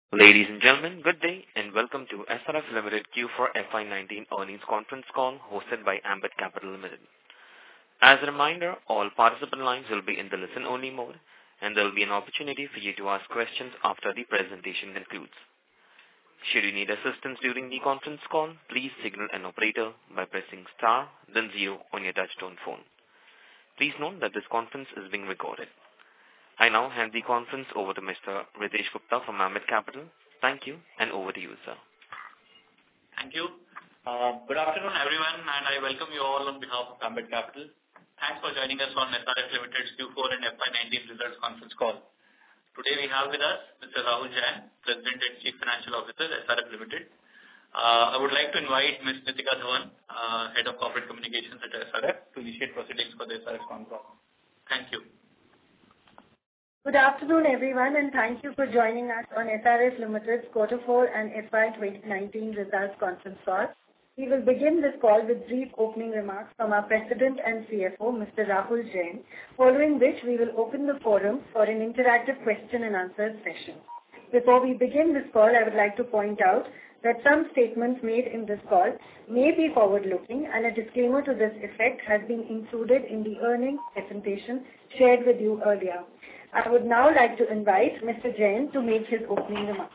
Ladies and gentlemen, good day and welcome to SRF Limited Q4 FY19 earnings conference call hosted by Ambit Capital Limited. As a reminder, all participant lines will be in the listen-only mode and there will be an opportunity for you to ask questions after the presentation concludes. Should you need assistance during the conference call, please signal an operator by pressing star then 0 on your touchtone phone. Please note that this conference is being recorded. I now hand the conference over to Mr. Ritesh Gupta from Ambit Capital. Thank you, and over to you, sir. Thank you. Good afternoon, everyone, and I welcome you all on behalf of Ambit Capital. Thanks for joining us on SRF Limited's Q4 and FY19 results conference call. Today we have with us Mr. Rahul Jain, President and Chief Financial Officer at SRF Limited. I would like to invite Ms. Nitika Dhawan, Head of Corporate Communications at SRF, to initiate proceedings for the SRF conference. Thank you. Good afternoon, everyone, and thank you for joining us on SRF Limited's Q4 and FY 2019 results conference call. We will begin this call with brief opening remarks from our President and CFO, Mr. Rahul Jain, following which we will open the forum for an interactive question and answer session. Before we begin this call, I would like to point out that some statements made in this call may be forward-looking, and a disclaimer to this effect has been included in the earnings presentation shared with you earlier. I would now like to invite Mr. Jain to make his opening remarks.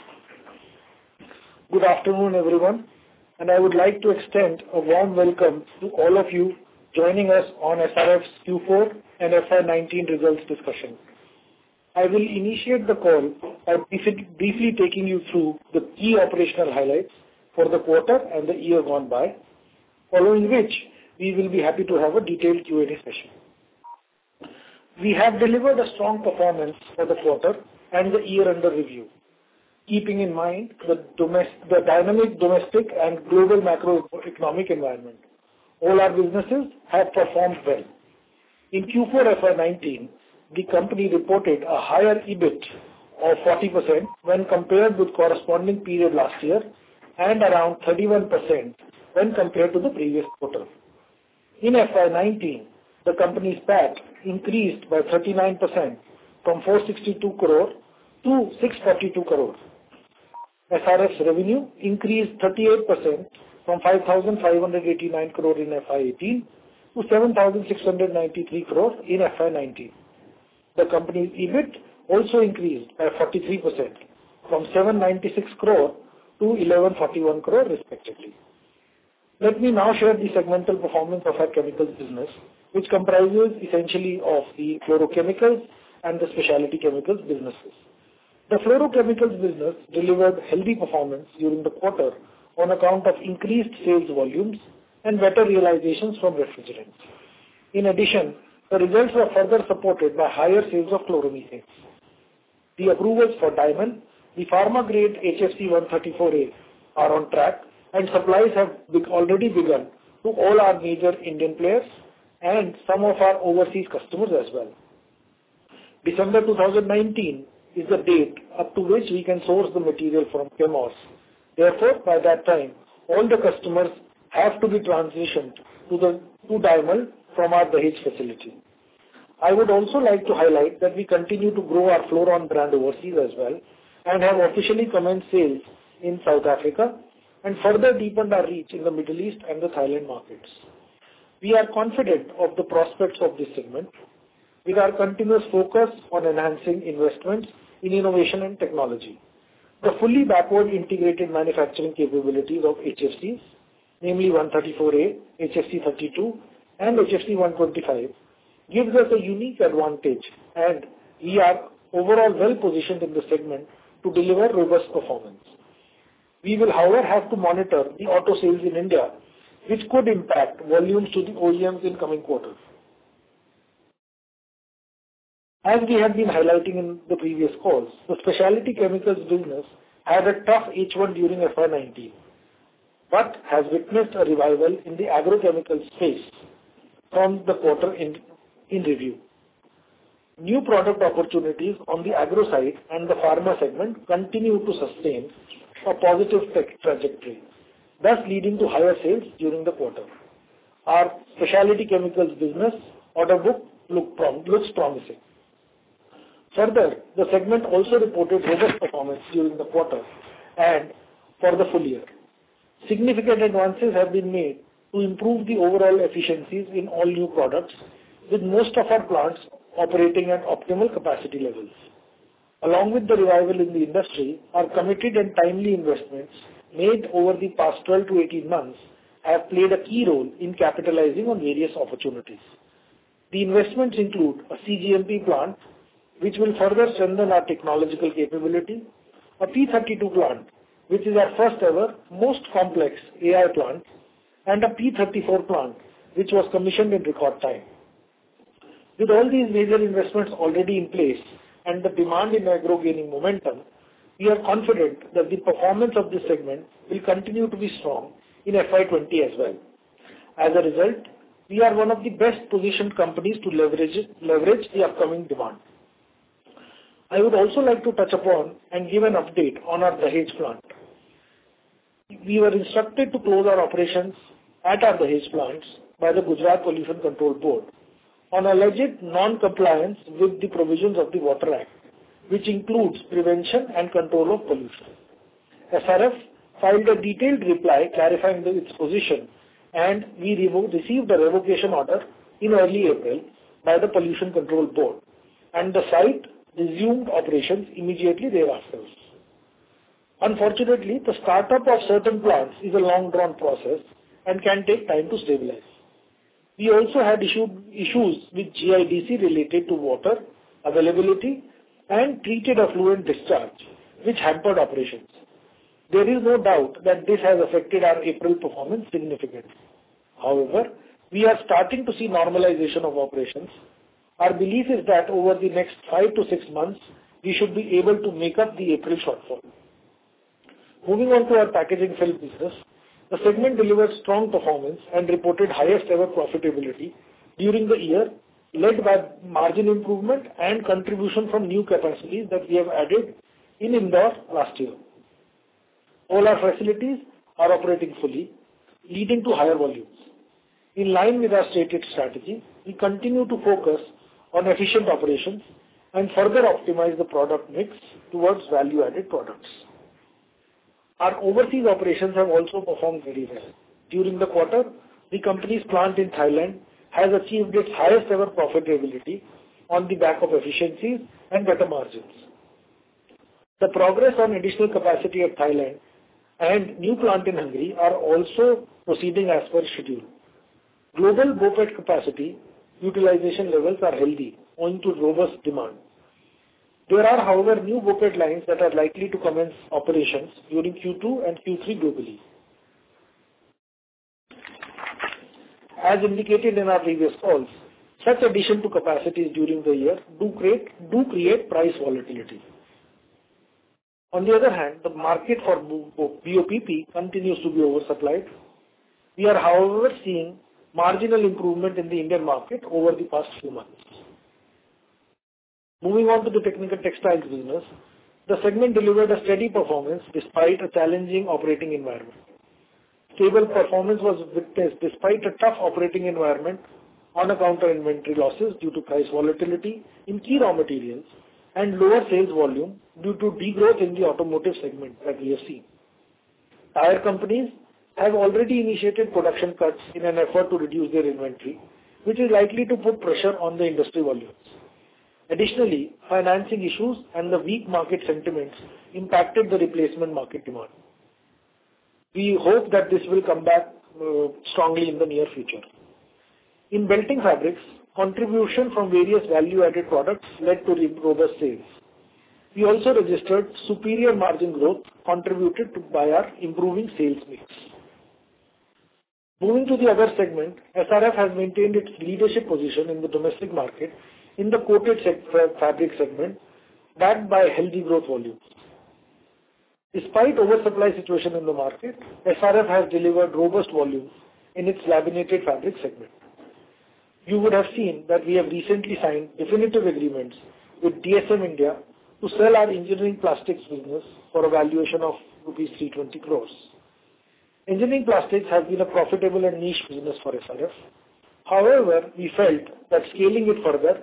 Good afternoon, everyone, and I would like to extend a warm welcome to all of you joining us on SRF's Q4 and FY19 results discussion. I will initiate the call by briefly taking you through the key operational highlights for the quarter and the year gone by, following which we will be happy to have a detailed Q&A session. We have delivered a strong performance for the quarter and the year under review, keeping in mind the dynamic domestic and global macroeconomic environment. All our businesses have performed well. In Q4 FY19, the company reported a higher EBIT of 40% when compared with corresponding period last year and around 31% when compared to the previous quarter. In FY19, the company's PAT increased by 39% from 462 crore to 642 crore. SRF's revenue increased 38% from 5,589 crore in FY18 to 7,693 crore in FY19. The company's EBIT also increased by 43% from 796 crore to 1141 crore respectively. Let me now share the segmental performance of our chemicals business, which comprises essentially of the fluorochemicals and the specialty chemicals businesses. The fluorochemicals business delivered healthy performance during the quarter on account of increased sales volumes and better realizations from refrigerants. In addition, the results were further supported by higher sales of chloromethanes. The approvals for Diamond, the pharma-grade HFC 134A, are on track and supplies have already begun to all our major Indian players and some of our overseas customers as well. December 2019 is the date up to which we can source the material from Chemours. Therefore, by that time, all the customers have to be transitioned to Diamond from our Dahej facility. I would also like to highlight that we continue to grow our Fluoron brand overseas as well and have officially commenced sales in South Africa and further deepened our reach in the Middle East and the Thailand markets. We are confident of the prospects of this segment with our continuous focus on enhancing investments in innovation and technology. The fully backward integrated manufacturing capabilities of HFCs, namely 134A, HFC 32 and HFC 125, gives us a unique advantage and we are overall well positioned in the segment to deliver robust performance. We will, however, have to monitor the auto sales in India, which could impact volumes to the OEMs in coming quarters. As we have been highlighting in the previous calls, the specialty chemicals business had a tough H1 during FY19, but has witnessed a revival in the agrochemical space from the quarter in review. New product opportunities on the agro side and the pharma segment continue to sustain a positive trajectory, thus leading to higher sales during the quarter. Our specialty chemicals business order book looks promising. Further, the segment also reported robust performance during the quarter and for the full year. Significant advances have been made to improve the overall efficiencies in all new products, with most of our plants operating at optimal capacity levels. Along with the revival in the industry, our committed and timely investments made over the past 12 to 18 months have played a key role in capitalizing on various opportunities. The investments include a CGMP plant, which will further strengthen our technological capability, a P32 plant, which is our first ever, most complex AI plant, and a P34 plant, which was commissioned in record time. With all these major investments already in place and the demand in agro gaining momentum, we are confident that the performance of this segment will continue to be strong in FY20 as well. As a result, we are one of the best positioned companies to leverage the upcoming demand. I would also like to touch upon and give an update on our Dahej plant. We were instructed to close our operations at our Dahej plants by the Gujarat Pollution Control Board on alleged non-compliance with the provisions of the Water Act, which includes prevention and control of pollution. SRF filed a detailed reply clarifying its position, and we received a revocation order in early April by the Pollution Control Board, and the site resumed operations immediately thereafter. Unfortunately, the startup of certain plants is a long-drawn process and can take time to stabilize. We also had issues with GIDC related to water availability and treated effluent discharge, which hampered operations. There is no doubt that this has affected our April performance significantly. However, we are starting to see normalization of operations. Our belief is that over the next 5 to 6 months, we should be able to make up the April shortfall. Moving on to our packaging film business, the segment delivered strong performance and reported highest ever profitability during the year, led by margin improvement and contribution from new capacities that we have added in Indore last year. All our facilities are operating fully, leading to higher volumes. In line with our stated strategy, we continue to focus on efficient operations and further optimize the product mix towards value-added products. Our overseas operations have also performed very well. During the quarter, the company's plant in Thailand has achieved its highest ever profitability on the back of efficiencies and better margins. The progress on additional capacity at Thailand and new plant in Hungary are also proceeding as per schedule. Global BOPET capacity utilization levels are healthy owing to robust demand. There are, however, new BOPET lines that are likely to commence operations during Q2 and Q3 globally. As indicated in our previous calls, such addition to capacities during the year do create price volatility. On the other hand, the market for BOPP continues to be oversupplied. We are, however, seeing marginal improvement in the Indian market over the past few months. Moving on to the technical textiles business, the segment delivered a steady performance despite a challenging operating environment. Stable performance was witnessed despite a tough operating environment on account of inventory losses due to price volatility in key raw materials and lower sales volume due to degrowth in the automotive segment that we have seen. Tire companies have already initiated production cuts in an effort to reduce their inventory, which is likely to put pressure on the industry volumes. Additionally, financing issues and the weak market sentiments impacted the replacement market demand. We hope that this will come back strongly in the near future. In belting fabrics, contribution from various value-added products led to robust sales. We also registered superior margin growth contributed by our improving sales mix. Moving to the other segment, SRF has maintained its leadership position in the domestic market in the coated fabric segment, backed by healthy growth volumes. Despite oversupply situation in the market, SRF has delivered robust volumes in its laminated fabric segment. You would have seen that we have recently signed definitive agreements with DSM India to sell our engineering plastics business for a valuation of Rs 320 crores. Engineering plastics has been a profitable and niche business for SRF. However, we felt that scaling it further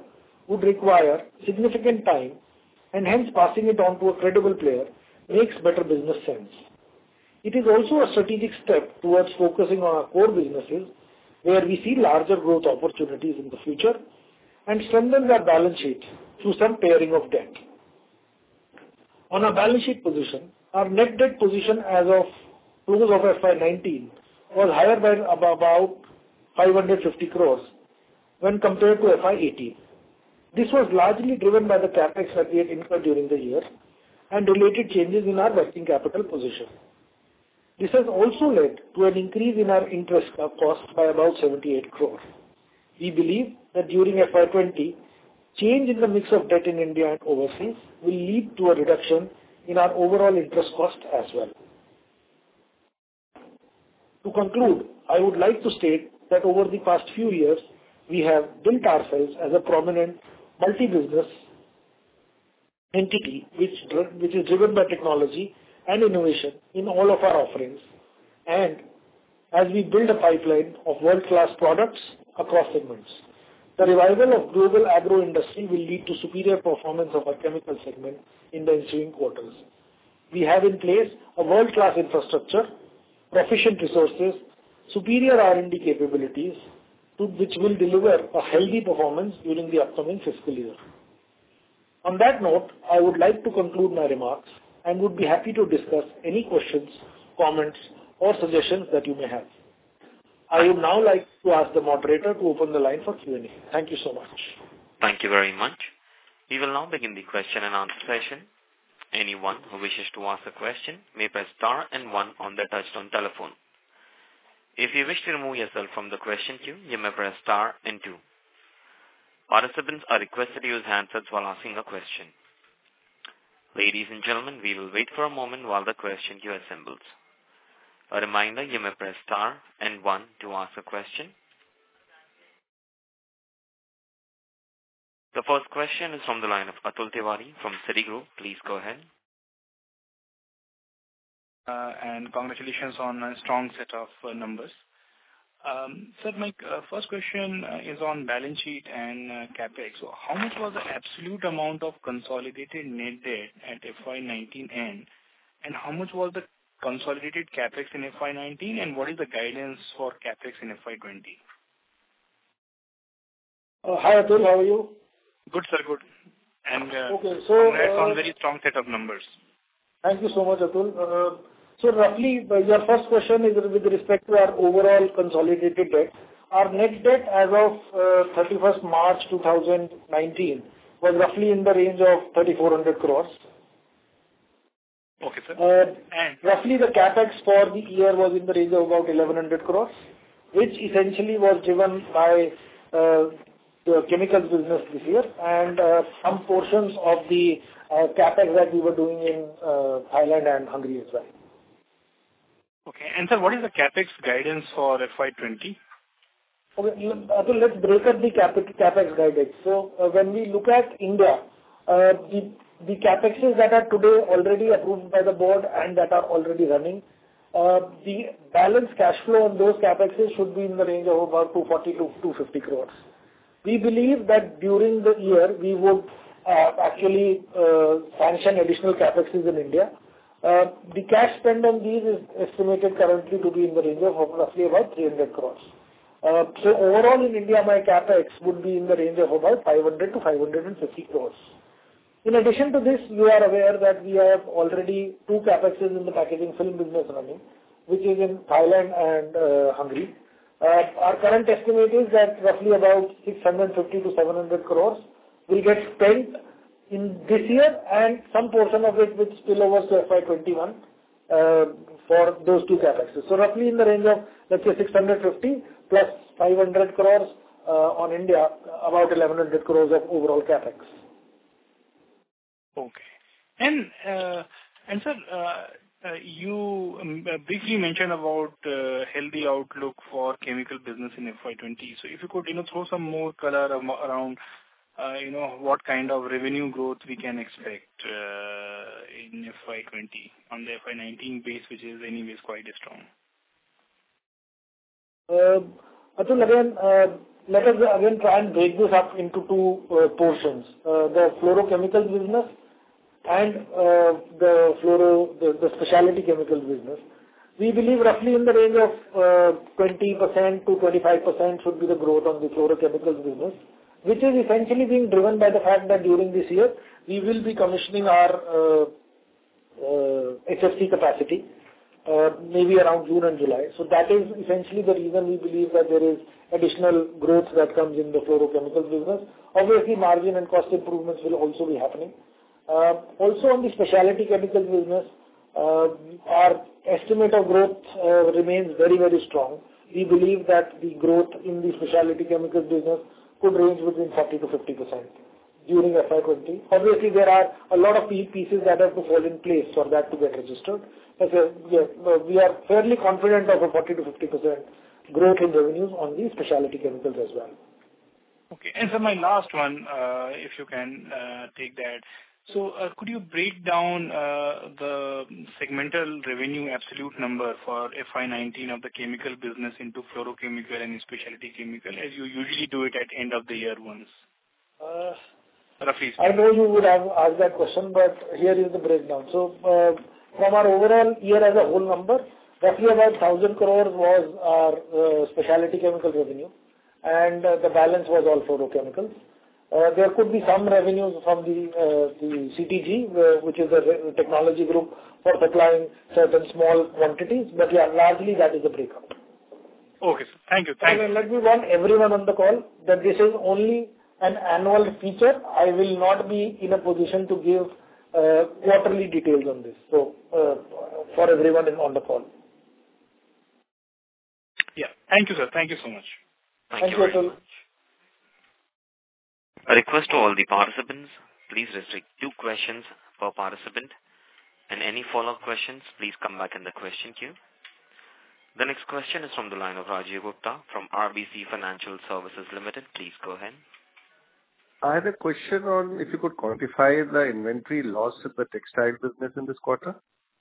would require significant time, and hence passing it on to a credible player makes better business sense. It is also a strategic step towards focusing on our core businesses where we see larger growth opportunities in the future and strengthen our balance sheet through some pairing of debt. On our balance sheet position, our net debt position as of close of FY19 was higher by about 550 crores when compared to FY18. This was largely driven by the capex that we had incurred during the year and related changes in our working capital position. This has also led to an increase in our interest cost by about 78 crore. We believe that during FY20, change in the mix of debt in India and overseas will lead to a reduction in our overall interest cost as well. To conclude, I would like to state that over the past few years, we have built ourselves as a prominent multi-business entity which is driven by technology and innovation in all of our offerings. And as we build a pipeline of world-class products across segments, the revival of global agro industry will lead to superior performance of our chemical segment in the ensuing quarters. We have in place a world-class infrastructure, proficient resources, superior R&D capabilities, which will deliver a healthy performance during the upcoming fiscal year. On that note, I would like to conclude my remarks and would be happy to discuss any questions, comments, or suggestions that you may have. I would now like to ask the moderator to open the line for Q&A. Thank you so much. Thank you very much. We will now begin the question and answer session. Anyone who wishes to ask a question may press star and one on their touchtone telephone. If you wish to remove yourself from the question queue, you may press star and two. Participants are requested to use handsets while asking a question. Ladies and gentlemen, we will wait for a moment while the question queue assembles. A reminder, you may press star and one to ask a question. The first question is from the line of Atul Tiwari from Citigroup. Please go ahead. And congratulations on a strong set of numbers. Sir, my first question is on balance sheet and capex. So how much was the absolute amount of consolidated net debt at FY19 end, and how much was the consolidated capex in FY19, and what is the guidance for capex in FY20? Hi Atul, how are you? Good, sir, good. And congrats on very strong set of numbers. Thank you so much, Atul. So roughly, your first question is with respect to our overall consolidated debt. Our net debt as of 31st March 2019 was roughly in the range of 3,400 crores. Okay, sir. And roughly the capex for the year was in the range of about 1,100 crores, which essentially was driven by the chemicals business this year and some portions of the capex that we were doing in Thailand and Hungary as well. Okay. And sir, what is the capex guidance for FY20? Okay, Atul, let's break up the capex guidance. So when we look at India, the capexes that are today already approved by the board and that are already running, the balance cash flow on those capexes should be in the range of about 240 to 250 crores. We believe that during the year we would actually sanction additional capexes in India. The cash spend on these is estimated currently to be in the range of roughly about 300 crores. So overall in India, my capex would be in the range of about 500 to 550 crores. In addition to this, you are aware that we have already two capexes in the packaging film business running, which is in Thailand and Hungary. Our current estimate is that roughly about 650 to 700 crores will get spent in this year, and some portion of it will spill over to FY21 for those two capexes. So roughly in the range of, let's say, 650 plus 500 crores on India, about 1,100 crores of overall capex. Okay. And sir, you briefly mentioned about healthy outlook for chemical business in FY20. So if you could, throw some more color around, what kind of revenue growth we can expect in FY20 on the FY19 base, which is anyways quite strong. Atul, again, let us again try and break this up into two portions. The fluorochemicals business and the specialty chemicals business. We believe roughly in the range of 20% to 25% should be the growth on the fluorochemicals business, which is essentially being driven by the fact that during this year we will be commissioning our HFC capacity, maybe around June and July. So that is essentially the reason we believe that there is additional growth that comes in the fluorochemicals business. Obviously, margin and cost improvements will also be happening. Also on the specialty chemicals business, our estimate of growth remains very, very strong. We believe that the growth in the specialty chemicals business could range between 40 to 50% during FY20. Obviously, there are a lot of pieces that have to fall in place for that to get registered. But we are fairly confident of a 40 to 50% growth in revenues on the specialty chemicals as well. Okay. And so my last one, if you can take that. So could you break down the segmental revenue absolute number for FY19 of the chemical business into fluorochemical and specialty chemical, as you usually do it at end of the year once? Roughly. I know you would have asked that question, but here is the breakdown. So from our overall year as a whole number, roughly about 1,000 crores was our specialty chemical revenue, and the balance was all fluorochemicals. There could be some revenues from the CTG, which is a technology group for supplying certain small quantities, but yeah, largely that is the breakup. Okay, sir. Thank you. Thank you. Let me warn everyone on the call that this is only an annual feature. I will not be in a position to give quarterly details on this. So for everyone on the call. Yeah. Thank you, sir. Thank you so much. Thank you very much. A request to all the participants, please restrict 2 questions per participant, and any follow-up questions, please come back in the question queue. The next question is from the line of Rajiv Gupta from RBC Financial Services Limited. Please go ahead. I had a question on if you could quantify the inventory loss in the textile business in this quarter.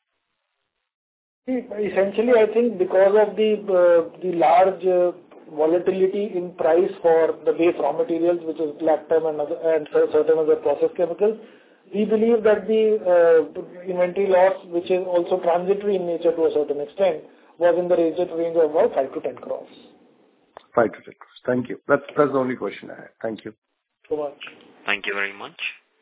Essentially, I think because of the large volatility in price for the base raw materials, which is lactam and certain other process chemicals, we believe that the inventory loss, which is also transitory in nature to a certain extent, was in the range of about 5 to 10 crores. 5 to 10 crores. Thank you. That's the only question I had. Thank you. So much. Thank you very much.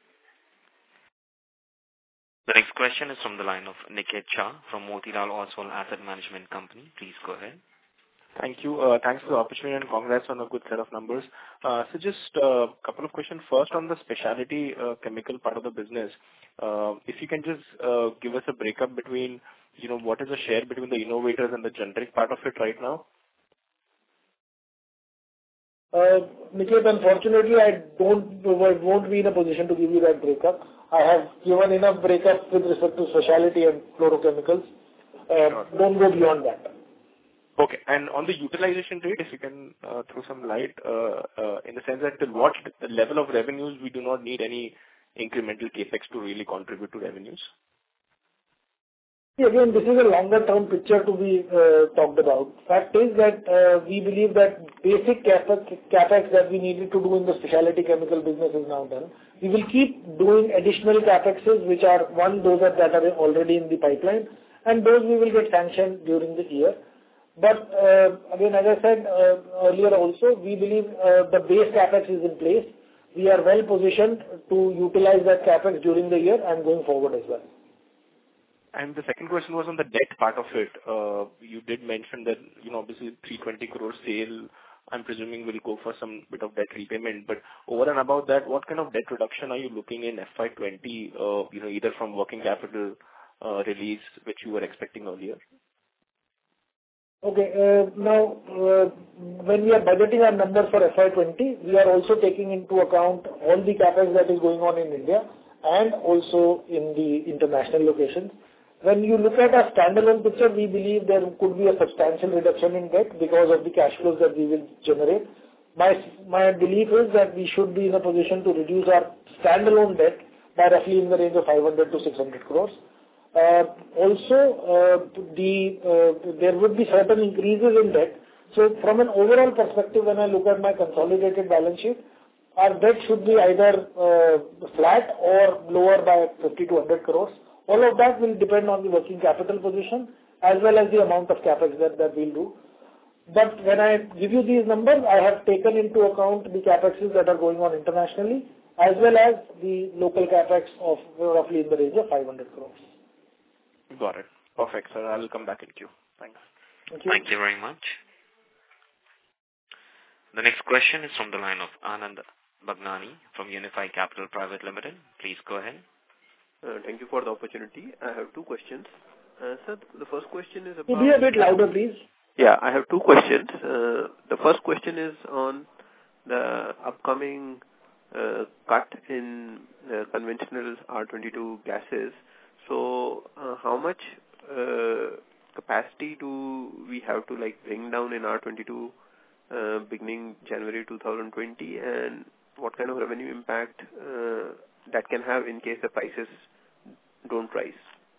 The next question is from the line of Niket Shah from Motilal Oswal Asset Management Company. Please go ahead. Thank you. Thanks for the opportunity and congrats on a good set of numbers. So just a couple of questions. First, on the specialty chemical part of the business, if you can just give us a breakup between, what is the share between the innovators and the generic part of it right now? Niket, unfortunately, I won't be in a position to give you that breakup. I have given enough breakup with respect to specialty and fluorochemicals. Don't go beyond that. Okay. And on the utilization rate, if you can throw some light in the sense that what level of revenues we do not need any incremental capex to really contribute to revenues? Yeah, again, this is a longer term picture to be talked about. Fact is that we believe that basic capex that we needed to do in the specialty chemical business is now done. We will keep doing additional capexes, which are those that are already in the pipeline, and those we will get sanctioned during the year. But again, as I said earlier also, we believe the base capex is in place. We are well positioned to utilize that capex during the year and going forward as well. And the second question was on the debt part of it. You did mention that, obviously 320 crore sale, I'm presuming will go for some bit of debt repayment. But over and above that, what kind of debt reduction are you looking in FY20, either from working capital release, which you were expecting earlier? Okay. Now, when we are budgeting our numbers for FY20, we are also taking into account all the capex that is going on in India and also in the international locations. When you look at our standalone picture, we believe there could be a substantial reduction in debt because of the cash flows that we will generate. My belief is that we should be in a position to reduce our standalone debt by roughly in the range of 500 to 600 crores. Also, there would be certain increases in debt So from an overall perspective, when I look at my consolidated balance sheet, our debt should be either flat or lower by 50 to 100 crores. All of that will depend on the working capital position as well as the amount of capex that we'll do. But when I give you these numbers, I have taken into account the capexes that are going on internationally as well as the local capex of roughly in the range of 500 crores. Got it. Perfect, sir. I will come back in queue. Thanks. Thank you. Thank you very much. The next question is from the line of Anand Bhagnani from Unifi Capital Private Limited. Please go ahead. Thank you for the opportunity. I have two questions. Sir, the first question is about... Could you be a bit louder, please? Yeah, I have two questions. The first question is on the upcoming cut in conventional R22 gases. So, how much capacity do we have to bring down in R22 beginning January 2020, and what kind of revenue impact that can have in case the prices don't rise?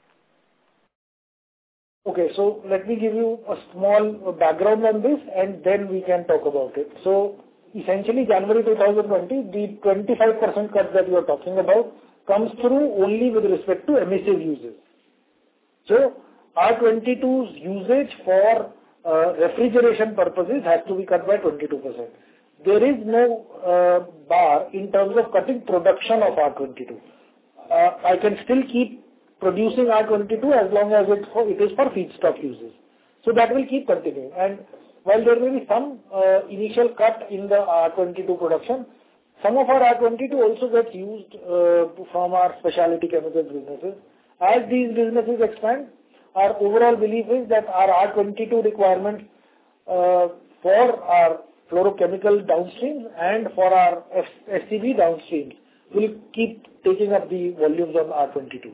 Okay, so let me give you a small background on this and then we can talk about it. So essentially January 2020, the 25% cut that you are talking about comes through only with respect to emissive uses. So R22's usage for refrigeration purposes has to be cut by 22%. There is no bar in terms of cutting production of R22. I can still keep producing R22 as long as it is for feedstock uses. So that will keep continuing. And while there may be some initial cut in the R22 production, some of our R22 also gets used from our specialty chemicals businesses. As these businesses expand, our overall belief is that our R22 requirements for our fluorochemical downstreams and for our SCB downstreams will keep taking up the volumes on R22.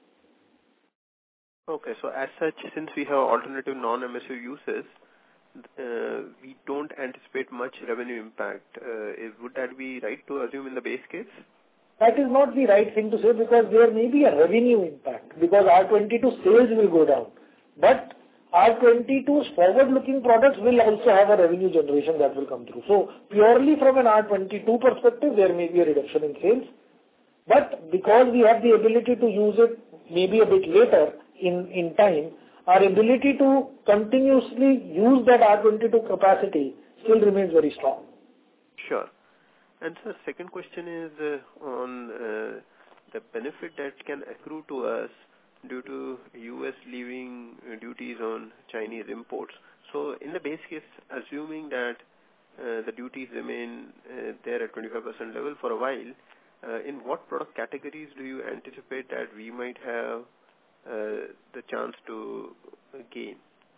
Okay, so as such, since we have alternative non-emissive uses, we don't anticipate much revenue impact. Would that be right to assume in the base case? That is not the right thing to say because there may be a revenue impact because R22 sales will go down. But R22's forward-looking products will also have a revenue generation that will come through. So purely from an R22 perspective, there may be a reduction in sales. But because we have the ability to use it maybe a bit later in time, our ability to continuously use that R22 capacity still remains very strong. Sure. And sir, second question is on the benefit that can accrue to us due to US leaving duties on Chinese imports. So in the base case, assuming that the duties remain there at 25% level for a while, in what product categories do you anticipate that we might have the chance to gain?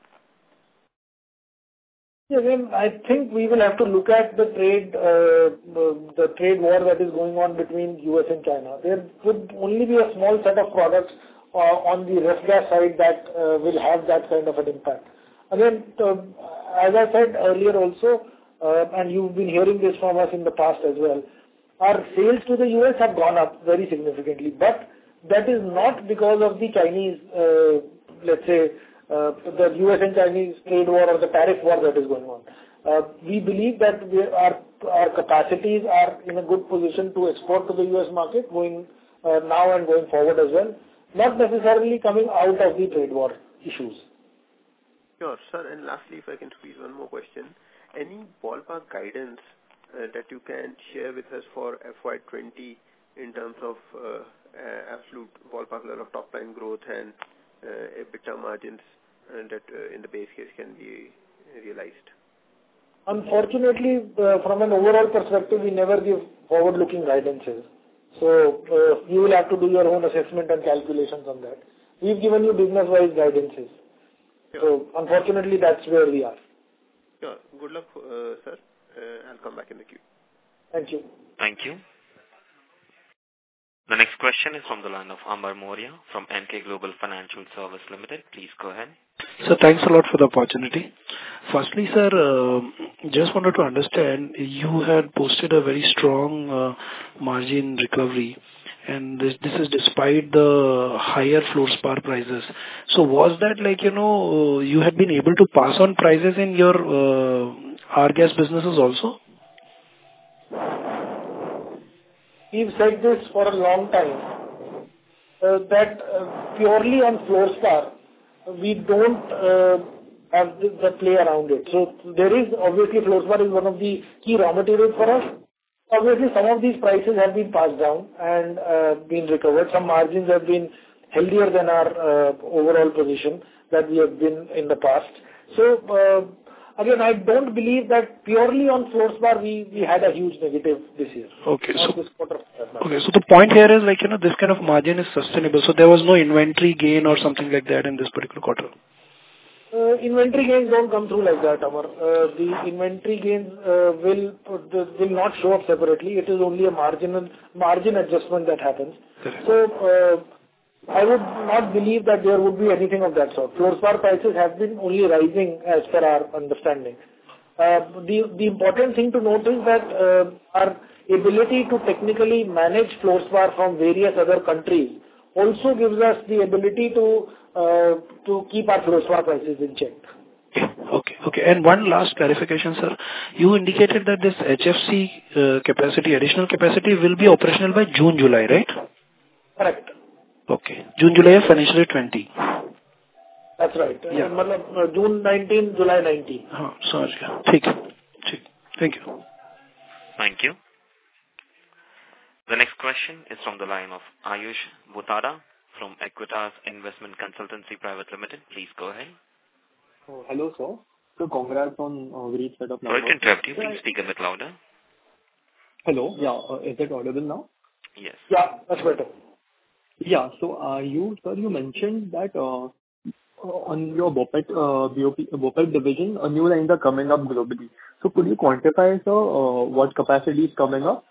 Again, I think we will have to look at the trade war that is going on between US and China. There would only be a small set of products on the ref gas side that will have that kind of an impact. Again, as I said earlier also, and you've been hearing this from us in the past as well, our sales to the US have gone up very significantly, but that is not because of the Chinese, let's say, the US and Chinese trade war or the tariff war that is going on. We believe that our capacities are in a good position to export to the US market going now and going forward as well, not necessarily coming out of the trade war issues. Sure, sir. And lastly, if I can squeeze one more question, any ballpark guidance that you can share with us for FY20 in terms of absolute ballpark level of top line growth and EBITDA margins that in the base case can be realized? Unfortunately, from an overall perspective, we never give forward-looking guidances. So you will have to do your own assessment and calculations on that. We've given you business-wise guidances. Sure. So unfortunately, that's where we are. Sure. Good luck, sir. I'll come back in the queue. Thank you. Thank you. The next question is from the line of Amar Mourya from Emkay Global Financial Services Limited. Please go ahead. Sir, thanks a lot for the opportunity. Firstly, sir, just wanted to understand, you had posted a very strong margin recovery, and this is despite the higher fluorspar prices. So was that like, you had been able to pass on prices in your R-gas businesses also? We've said this for a long time, that purely on fluorspar, we don't have the play around it. So there is obviously fluorspar is one of the key raw materials for us. Obviously, some of these prices have been passed down and been recovered. Some margins have been healthier than our overall position that we have been in the past. So again, I don't believe that purely on fluorspar we had a huge negative this year. Okay. So this quarter. Okay. So the point here is like, this kind of margin is sustainable. So there was no inventory gain or something like that in this particular quarter. Inventory gains don't come through like that, Amar. The inventory gains will not show up separately. It is only a margin adjustment that happens. Correct. So I would not believe that there would be anything of that sort. Fluorspar prices have been only rising as per our understanding. The important thing to note is that our ability to technically manage fluorspar from various other countries also gives us the ability to keep our fluorspar prices in check. Okay. And one last clarification, sir. You indicated that this HFC capacity, additional capacity, will be operational by June, July, right? Correct. Okay. June, July of financial year 20. That's right. Yeah. June 19, July 19. Sorry. Thank you. Thank you. The next question is from the line of Ayush Bhutada from Equitas Investment Consultancy Private Limited. Please go ahead. Hello, sir. So congrats on a great set of numbers. Sorry to interrupt you. Please speak a bit louder. Hello. Yeah. Is it audible now? Yes. Yeah, that's better. Yeah. So you mentioned that on your BOPET division, new lines are coming up globally. So could you quantify, sir, what capacity is coming up?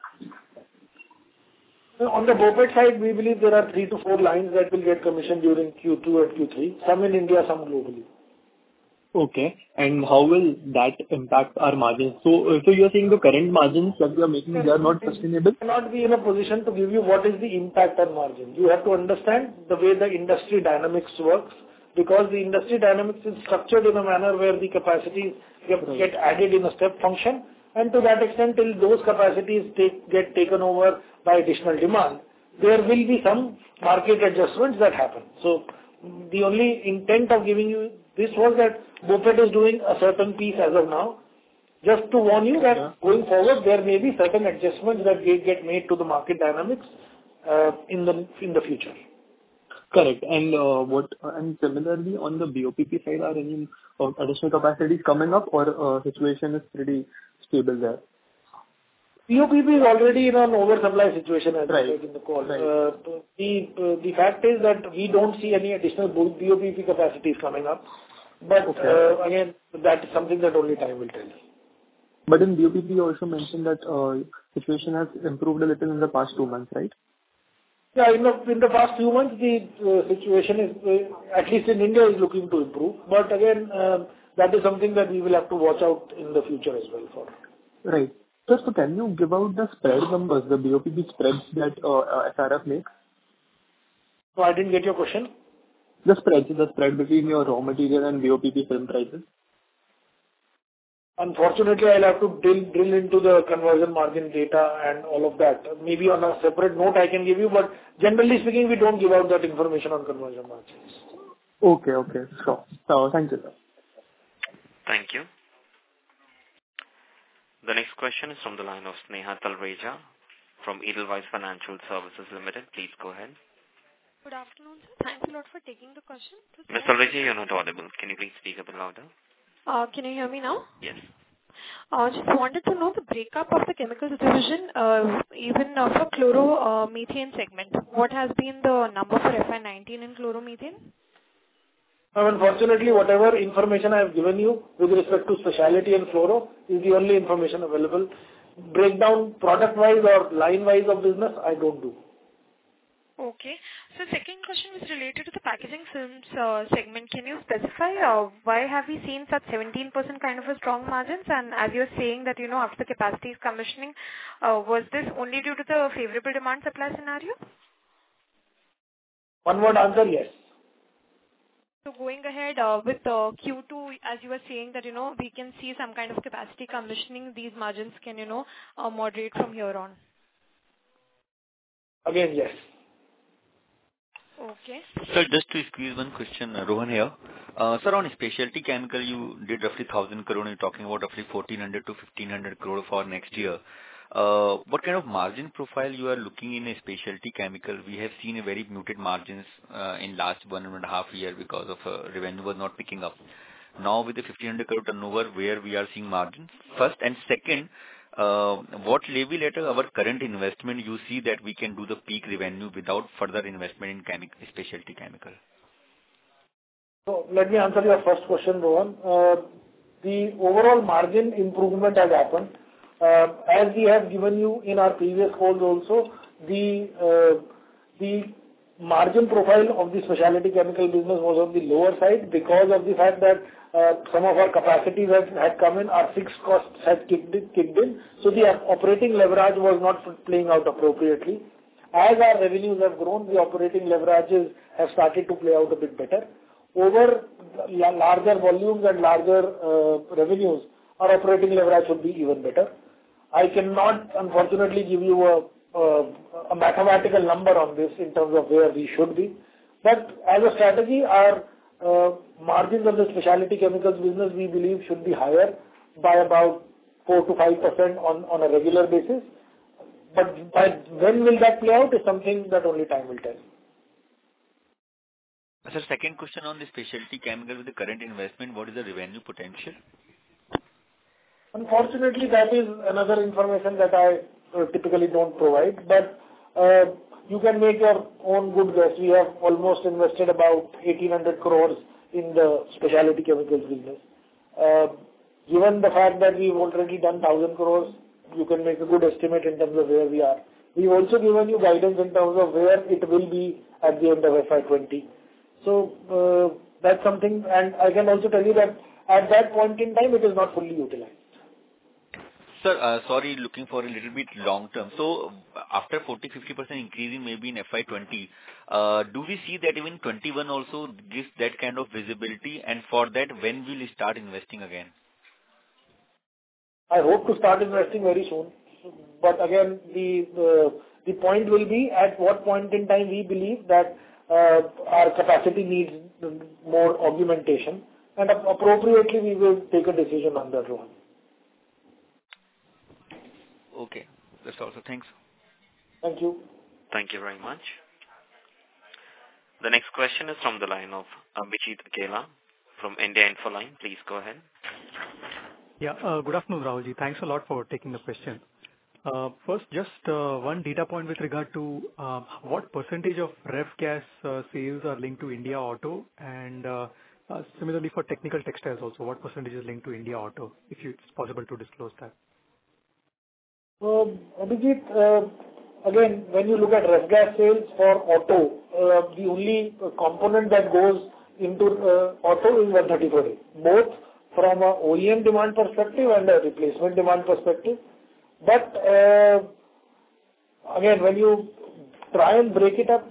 On the BOPET side, we believe there are 3 to 4 lines that will get commissioned during Q2 and Q3. Some in India, some globally. Okay. And how will that impact our margins? So you are saying the current margins that we are making, they are not sustainable? I cannot be in a position to give you what is the impact on margin. You have to understand the way the industry dynamics works, because the industry dynamics is structured in a manner where the capacities get added in a step function, and to that extent, till those capacities get taken over by additional demand, there will be some market adjustments that happen. So the only intent of giving you this was that BOPET is doing a certain piece as of now. Just to warn you that going forward, there may be certain adjustments that get made to the market dynamics in the future. Correct. And similarly on the BOPP side, are any additional capacities coming up, or situation is pretty stable there? BOPP is already in an oversupply situation, as I said in the call. Right. The fact is that we don't see any additional BOPP capacities coming up. But again, that is something that only time will tell. But in BOPP, you also mentioned that situation has improved a little in the past 2 months, right? Yeah, in the past few months, the situation is, at least in India, is looking to improve. But again, that is something that we will have to watch out in the future as well for. Right. So can you give out the spread numbers, the BOPP spreads that SRF makes? No, I didn't get your question. The spread between your raw material and BOPP film prices. Unfortunately, I'll have to drill into the conversion margin data and all of that. Maybe on a separate note I can give you, but generally speaking, we don't give out that information on conversion margins. Okay. Sure. So, thank you, sir. Thank you. The next question is from the line of Sneha Talreja from Edelweiss Financial Services Limited. Please go ahead. Good afternoon, sir. Thanks a lot for taking the question. Ms. Talreja, you're not audible. Can you please speak a bit louder? Can you hear me now? Yes. Just wanted to know the breakup of the chemicals division, even for chloromethane segment. What has been the number for FY19 in chloromethane? Unfortunately, whatever information I have given you with respect to specialty and fluoro is the only information available. Breakdown product-wise or line-wise of business, I don't do. Okay. So second question is related to the packaging films segment. Can you specify why have we seen such 17% kind of a strong margins? And as you're saying that, after the capacity is commissioning, was this only due to the favorable demand supply scenario? One word answer, yes. So going ahead with Q2, as you were saying that, we can see some kind of capacity commissioning, these margins can, moderate from here on. Again, yes. Okay. Sir, just to squeeze one question, Rohan here. Sir, on specialty chemical, you did roughly 1,000 crore, and you're talking about roughly 1,400 to 1,500 crore for next year. What kind of margin profile you are looking in a specialty chemical? We have seen a very muted margins in last 1.5 years because of revenue was not picking up. Now with the 1,500 crore turnover, where we are seeing margins? First, and second, what level at our current investment you see that we can do the peak revenue without further investment in specialty chemical? So let me answer your first question, Rohan. The overall margin improvement has happened. As we have given you in our previous calls also, the margin profile of the specialty chemical business was on the lower side because of the fact that some of our capacities had come in, our fixed costs had kicked in, so the operating leverage was not playing out appropriately. As our revenues have grown, the operating leverages have started to play out a bit better. Over larger volumes and larger revenues, our operating leverage would be even better. I cannot, unfortunately, give you a mathematical number on this in terms of where we should be. But as a strategy, our margins of the specialty chemicals business, we believe, should be higher by about 4 to 5% on a regular basis. But by when will that play out is something that only time will tell. Sir, second question on the specialty chemical with the current investment, what is the revenue potential? Unfortunately, that is another information that I typically don't provide, but you can make your own good guess. We have almost invested about 1,800 crores in the specialty chemicals business. Given the fact that we've already done 1,000 crores, you can make a good estimate in terms of where we are. We've also given you guidance in terms of where it will be at the end of FY20. So that's something, and I can also tell you that at that point in time, it is not fully utilized. Sir, sorry, looking for a little bit long term. So after 40-50% increasing maybe in FY20, do we see that even 21 also gives that kind of visibility? And for that, when will we start investing again? I hope to start investing very soon. But again, the point will be at what point in time we believe that our capacity needs more augmentation, and appropriately we will take a decision on that one. Okay, that's all. So thanks. Thank you. Thank you very much. The next question is from the line of Abhijit Akela from India Infoline. Please go ahead. Yeah, good afternoon, Rahulji. Thanks a lot for taking the question. First, just one data point with regard to what percentage of ref gas sales are linked to India Auto, and similarly for technical textiles also, what percentage is linked to India Auto, if it's possible to disclose that. Abhijit, again, when you look at ref gas sales for auto, the only component that goes into auto is 134A, both from a OEM demand perspective and a replacement demand perspective. But again, when you try and break it up,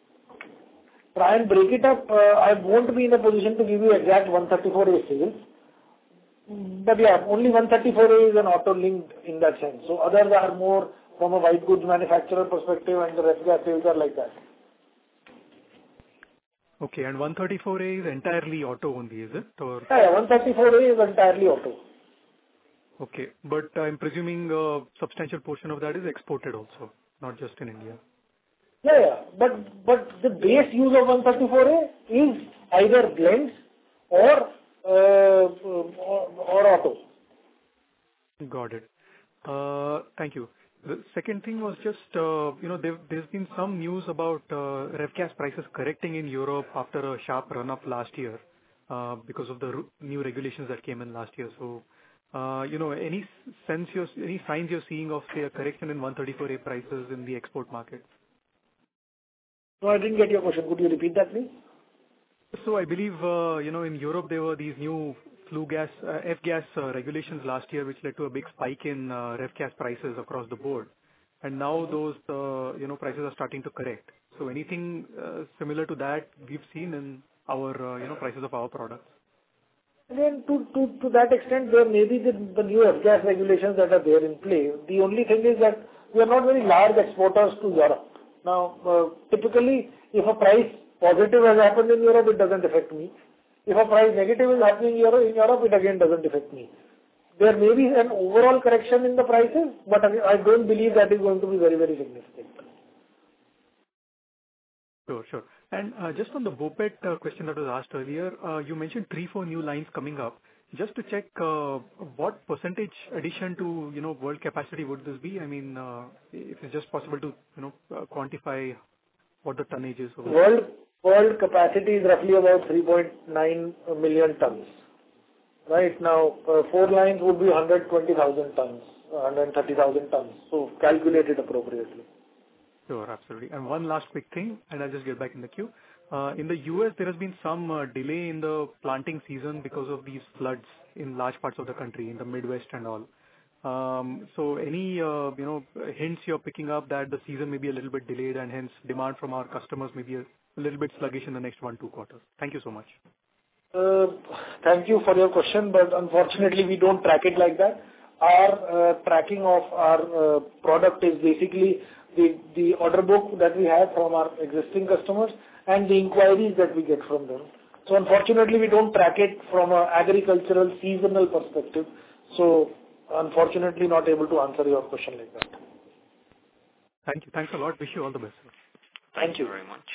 I won't be in a position to give you exact 134A sales. But yeah, only 134A is an auto linked in that sense. So others are more from a white goods manufacturer perspective, and the ref gas sales are like that. Okay, and 134A is entirely auto only, is it? Or? Yeah, 134A is entirely auto. Okay, but I'm presuming a substantial portion of that is exported also, not just in India. Yeah, but the base use of 134A is either blends or auto. Got it. Thank you. The second thing was just, there's been some news about ref gas prices correcting in Europe after a sharp run-up last year because of the new regulations that came in last year. So, any signs you're seeing of, say, a correction in 134A prices in the export market? No, I didn't get your question. Could you repeat that, please? So I believe, in Europe there were these new F-gas regulations last year, which led to a big spike in ref gas prices across the board. And now those, prices are starting to correct. So anything similar to that we've seen in our prices of our products? Again, to that extent, there may be the new F-gas regulations that are there in play. The only thing is that we are not very large exporters to Europe. Now, typically, if a price positive has happened in Europe, it doesn't affect me. If a price negative is happening in Europe, it again doesn't affect me. There may be an overall correction in the prices, but I don't believe that is going to be very, very significant. Sure. And just on the BOPET question that was asked earlier, you mentioned 3-4 new lines coming up. Just to check, what percentage addition to world capacity would this be? I mean, if it's just possible to quantify what the tonnage is. World capacity is roughly about 3.9 million tons. Right now, 4 lines would be 120,000 tons, 130,000 tons. So calculate it appropriately. Sure, absolutely. And one last quick thing, and I'll just get back in the queue. In the US, there has been some delay in the planting season because of these floods in large parts of the country, in the Midwest and all. So any hints you're picking up that the season may be a little bit delayed and hence demand from our customers may be a little bit sluggish in the next 1-2 quarters? Thank you so much. Thank you for your question, but unfortunately we don't track it like that. Our tracking of our product is basically the order book that we have from our existing customers and the inquiries that we get from them. So unfortunately we don't track it from an agricultural seasonal perspective. So unfortunately not able to answer your question like that. Thank you. Thanks a lot. Wish you all the best, sir. Thank you very much.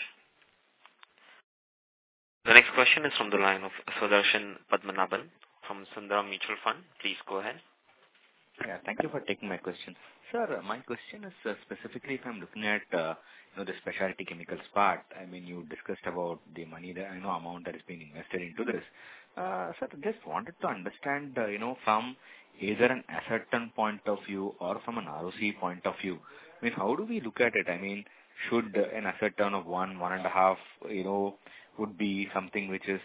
The next question is from the line of Sudarshan Padmanabhan from Sundaram Mutual Fund. Please go ahead. Yeah, thank you for taking my question. Sir, my question is specifically if I'm looking at the specialty chemicals part. I mean, you discussed about the money, the amount that is being invested into this. Sir, just wanted to understand, from either an asset turn point of view or from an ROC point of view. I mean, how do we look at it? I mean, should an asset turn of 1.5, would be something which is,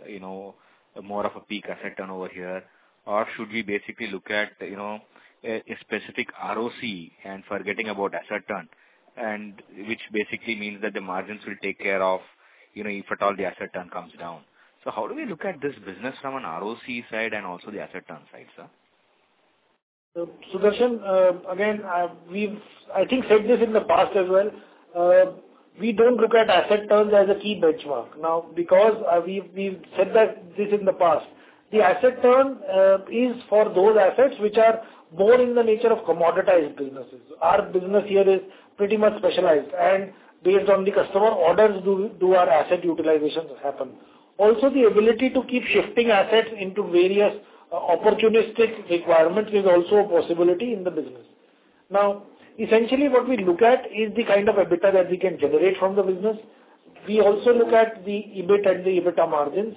more of a peak asset turn over here? Or should we basically look at, a specific ROC and forgetting about asset turn, and which basically means that the margins will take care of, if at all the asset turn comes down. So how do we look at this business from an ROC side and also the asset turn side, sir? Sudarshan, again, we've, I think, said this in the past as well. We don't look at asset turns as a key benchmark. Now, because we've said that this in the past, the asset turn is for those assets which are more in the nature of commoditized businesses. Our business here is pretty much specialized, and based on the customer orders do our asset utilization happen. Also, the ability to keep shifting assets into various opportunistic requirements is also a possibility in the business. Now, essentially what we look at is the kind of EBITDA that we can generate from the business. We also look at the EBIT and the EBITDA margins.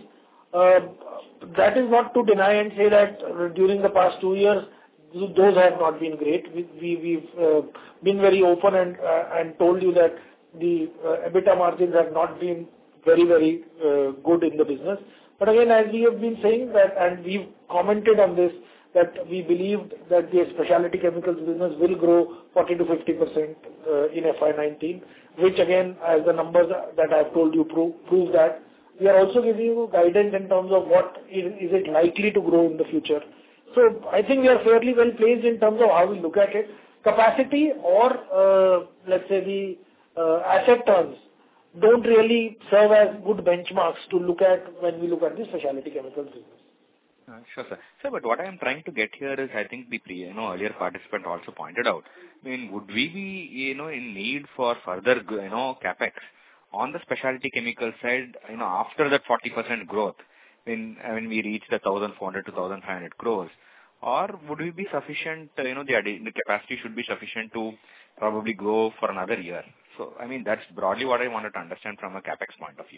That is not to deny and say that during the past 2 years, those have not been great. We've been very open and told you that the EBITDA margins have not been very, very good in the business. But again, as we have been saying that, and we've commented on this, that we believed that the specialty chemicals business will grow 40 to 50% in FY19, which again, as the numbers that I've told you prove that. We are also giving you guidance in terms of what is it likely to grow in the future. So I think we are fairly well placed in terms of how we look at it. Capacity or let's say the asset turns don't really serve as good benchmarks to look at when we look at the specialty chemicals business. Sure, sir. Sir, but what I am trying to get here is, I think the earlier participant also pointed out. I mean, would we be, in need for further, capex on the specialty chemical side, after that 40% growth, when we reach the 1,400 to 1,500 crores, or would we be sufficient? The capacity should be sufficient to probably grow for another year. So, I mean, that's broadly what I wanted to understand from a capex point of view.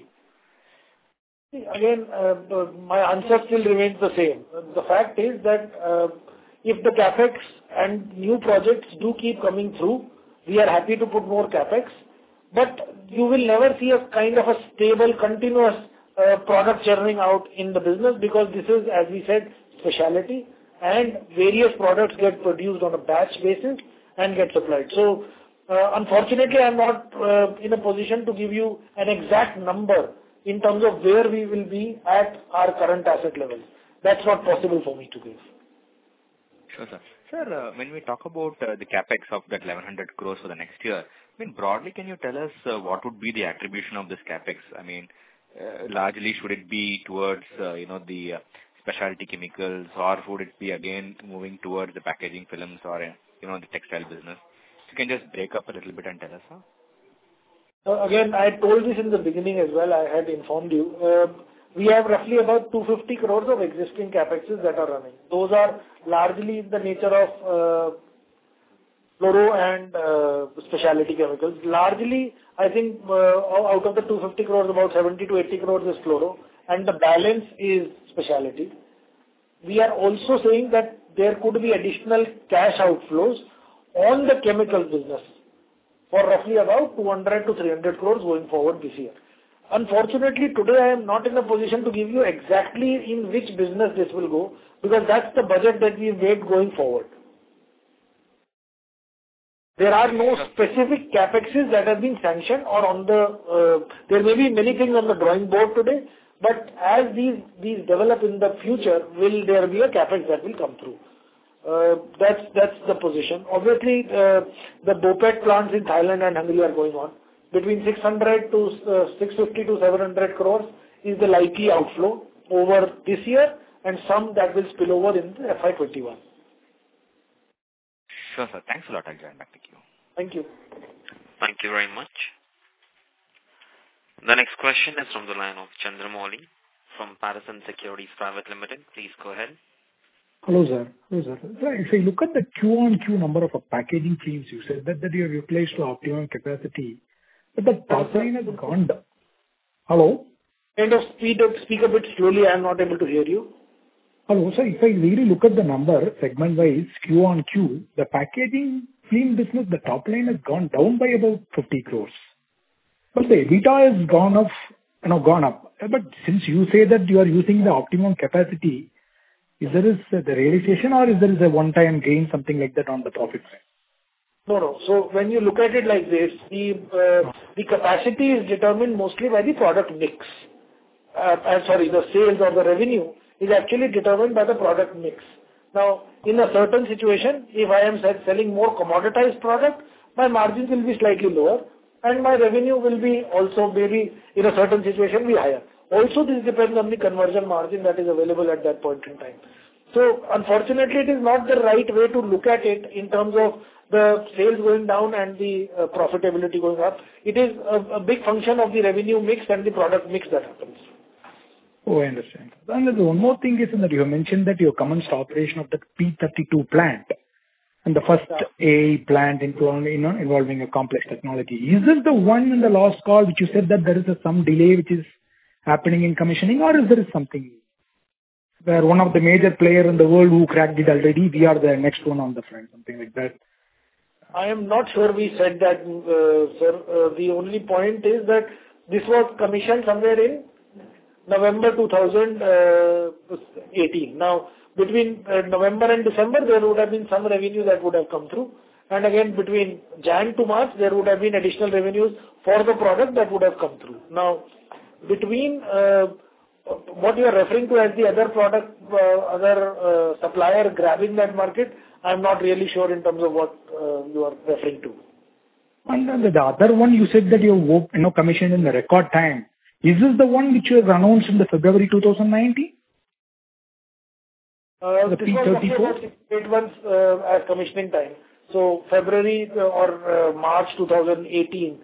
Again, my answer still remains the same. The fact is that if the capex and new projects do keep coming through, we are happy to put more capex, but you will never see a kind of a stable, continuous product churning out in the business, because this is, as we said, specialty, and various products get produced on a batch basis and get supplied. So Unfortunately, I'm not in a position to give you an exact number in terms of where we will be at our current asset levels. That's not possible for me to give. Sure, sir. Sir, when we talk about the capex of that 1,100 crores for the next year, I mean, broadly, can you tell us what would be the attribution of this capex? I mean, largely, should it be towards, the specialty chemicals, or would it be again moving towards the packaging films or, the textile business? You can just break up a little bit and tell us, huh? Again, I told this in the beginning as well. I had informed you. We have roughly about 250 crores of existing capexes that are running. Those are largely in the nature of fluoro and specialty chemicals. Largely, I think out of the 250 crores, about 70 to 80 crores is fluoro, and the balance is specialty. We are also saying that there could be additional cash outflows on the chemical business for roughly about 200 to 300 crores going forward this year. Unfortunately, today I am not in a position to give you exactly in which business this will go, because that's the budget that we made going forward. There are no specific capexes that have been sanctioned or on the, there may be many things on the drawing board today, but as these develop in the future, will there be a capex that will come through? That's the position. Obviously, the BOPET plants in Thailand and Hungary are going on. Between 600 to 650 to 700 crores is the likely outflow over this year, and some that will spill over in the FY21. Sure, sir. Thanks a lot. I'll join back with you. Thank you. Thank you very much. The next question is from the line of Chandramouli from Parison Securities Private Limited. Please go ahead. Hello, sir. If I look at the Q-on-Q number of packaging films, you said that you have replaced to optimum capacity, but the top line has gone down. Hello? Kind of speak a bit slowly. I am not able to hear you. Hello, sir. If I really look at the number segment-wise, Q-on-Q, the packaging film business, the top line has gone down by about 50 crores. But the EBITDA has gone up. But since you say that you are using the optimum capacity, is there the realization or is there a one-time gain, something like that on the profit side? No. So when you look at it like this, the capacity is determined mostly by the product mix. The sales or the revenue is actually determined by the product mix. Now, in a certain situation, if I am selling more commoditized product, my margins will be slightly lower, and my revenue will be also maybe in a certain situation be higher. Also, this depends on the conversion margin that is available at that point in time. So, unfortunately, it is not the right way to look at it in terms of the sales going down and the profitability going up. It is a big function of the revenue mix and the product mix that happens. Oh, I understand. And there's one more thing is that you have mentioned that you commenced operation of the P32 plant and the first A plant involving a complex technology. Is this the one in the last call which you said that there is some delay which is happening in commissioning, or is there something where one of the major player in the world who cracked it already, we are the next one on the front, something like that? I am not sure we said that, sir. The only point is that this was commissioned somewhere in November 2018. Now, between November and December, there would have been some revenue that would have come through. And again, between Jan to March, there would have been additional revenues for the product that would have come through. Now, between what you are referring to as the other product, other supplier grabbing that market, I am not really sure in terms of what you are referring to. And the other one you said that you commissioned in the record time. Is this the one which you have announced in the February 2019? The this P34? Was 8 months as commissioning time. So February or March 2018,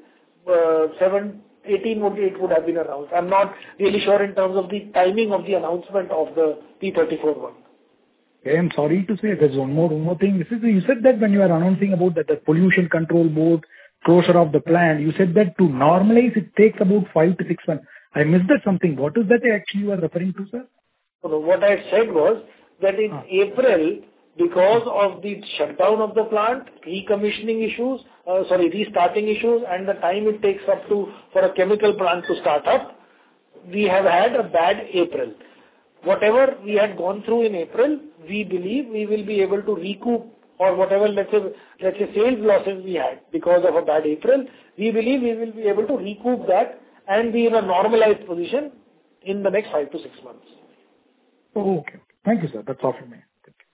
18 it would have been announced. I'm not really sure in terms of the timing of the announcement of the P34 one. Okay, I'm sorry to say there's one more thing. You said that when you are announcing about that the pollution control board closure of the plant, you said that to normalize it takes about 5 to 6 months. I missed that something. What is that actually you are referring to, sir? So what I said was that in April, because of the shutdown of the plant, restarting issues, and the time it takes up to for a chemical plant to start up, we have had a bad April. Whatever we had gone through in April, we believe we will be able to recoup or whatever, let's say sales losses we had because of a bad April, we believe we will be able to recoup that and be in a normalized position in the next 5 to 6 months. Okay. Thank you, sir. That's all from me.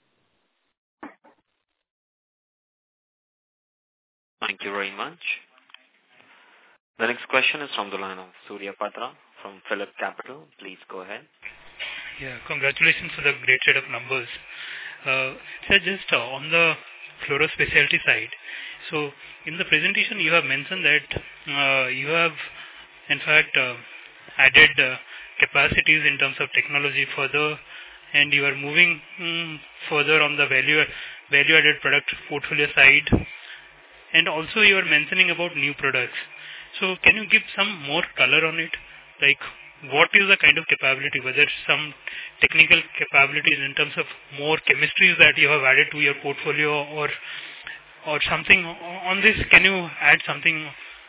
Thank you very much. The next question is from the line of Surya Patra from Phillip Capital. Please go ahead. Yeah, congratulations for the great set of numbers. Sir, just on the fluoro specialty side, so in the presentation you have mentioned that you have in fact added capacities in terms of technology further, and you are moving further on the value-added product portfolio side, and also you are mentioning about new products. So can you give some more color on it? Like, what is the kind of capability, whether some technical capabilities in terms of more chemistries that you have added to your portfolio, or something on this? Can you add something?